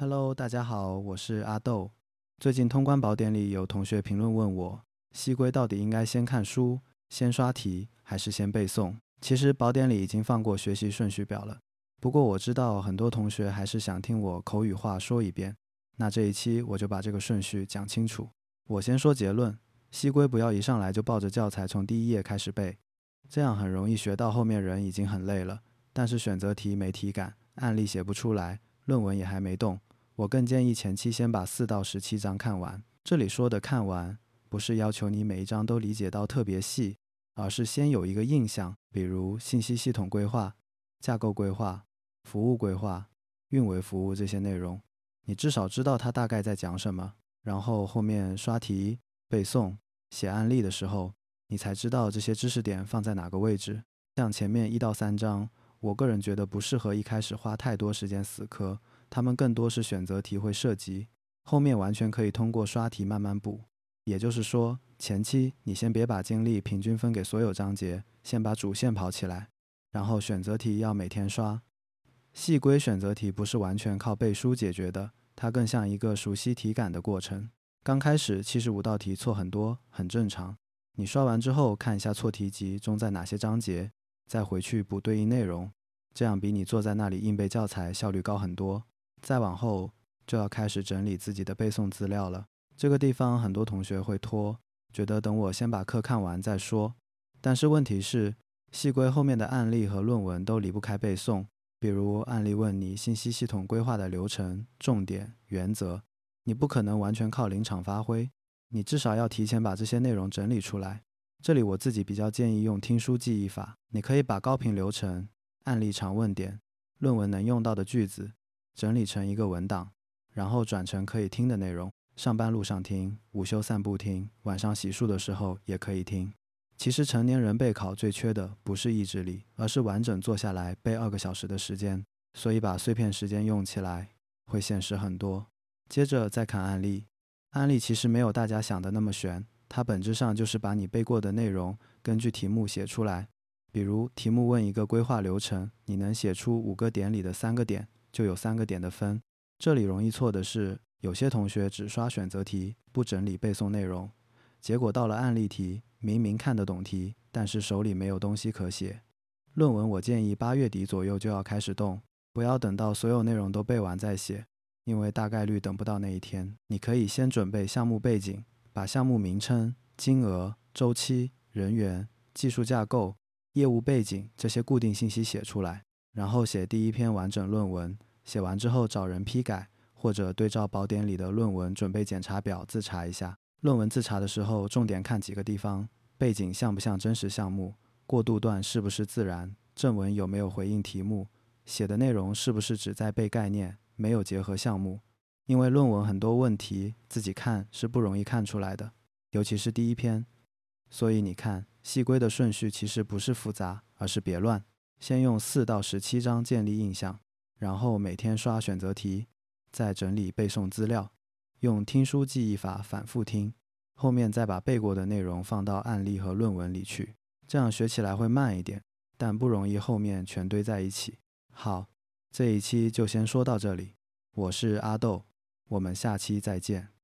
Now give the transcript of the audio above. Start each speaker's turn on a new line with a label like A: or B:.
A: Hello，大家好，我是阿豆。最近通关宝典里有同学评论问我，西归到底应该先看书、先刷题，还是先背诵？其实宝典里已经放过学习顺序表了，不过我知道很多同学还是想听我口语化说一遍，那这一期我就把这个顺序讲清楚。我先说结论，西归不要一上来就抱着教材从第一页开始背，这样很容易学到后面人已经很累了，但是选择题没题感，案例写不出来，论文也还没动。我更建议前期先把4到17章看完。这里说的看完，不是要求你每一章都理解到特别细，而是先有一个印象，比如信息系统规划、架构规划、服务规划、运维服务这些内容，你至少知道它大概在讲什么。然后后面刷题、背诵、写案例的时候，你才知道这些知识点放在哪个位置。像前面1到3章，我个人觉得不适合一开始花太多时间死磕。他们更多是选择题会涉及，后面完全可以通过刷题慢慢补。也就是说，前期你先别把精力平均分给所有章节，先把主线跑起来，然后选择题要每天刷。细规选择题不是完全靠背书解决的，它更像一个熟悉题感的过程。刚开始75道题错很多，很正常。你刷完之后看一下错题集中在哪些章节，再回去补对应内容，这样比你坐在那里硬背教材效率高很多。再往后就要开始整理自己的背诵资料了。这个地方很多同学会拖，觉得等我先把课看完再说。但是问题是，细规后面的案例和论文都离不开背诵。比如案例问你信息系统规划的流程、重点、原则，你不可能完全靠临场发挥，你至少要提前把这些内容整理出来。这里我自己比较建议用听书记忆法，你可以把高频流程、案例常问点、论文能用到的句子整理成一个文档，然后转成可以听的内容。上班路上听，午休散步听，晚上洗漱的时候也可以听。其实成年人备考最缺的不是意志力，而是完整坐下来背2个小时的时间，所以把碎片时间用起来会现实很多。接着再看案例，案例其实没有大家想的那么悬，它本质上就是把你背过的内容根据题目写出来。比如题目问一个规划流程，你能写出5个点里的3个点，就有3个点的分。这里容易错的是，有些同学只刷选择题，不整理背诵内容，结果到了案例题，明明看得懂题，但是手里没有东西可写。论文我建议8月底左右就要开始动，不要等到所有内容都背完再写，因为大概率等不到那一天。你可以先准备项目背景，把项目名称、金额、周期、人员、技术架构、业务背景这些固定信息写出来，然后写第一篇完整论文。写完之后找人批改，或者对照宝典里的论文准备检查表自查一下。论文自查的时候，重点看几个地方：背景像不像真实项目，过渡段是不是自然，正文有没有回应题目，写的内容是不是只在背概念，没有结合项目。因为论文很多问题自己看是不容易看出来的，尤其是第一篇。所以你看，细规的顺序其实不是复杂，而是别乱。先用4到17章建立印象，然后每天刷选择题，再整理背诵资料，用听书记忆法反复听，后面再把背过的内容放到案例和论文里去，这样学起来会慢一点，但不容易后面全堆在一起。好，这一期就先说到这里，我是阿豆，我们下期再见。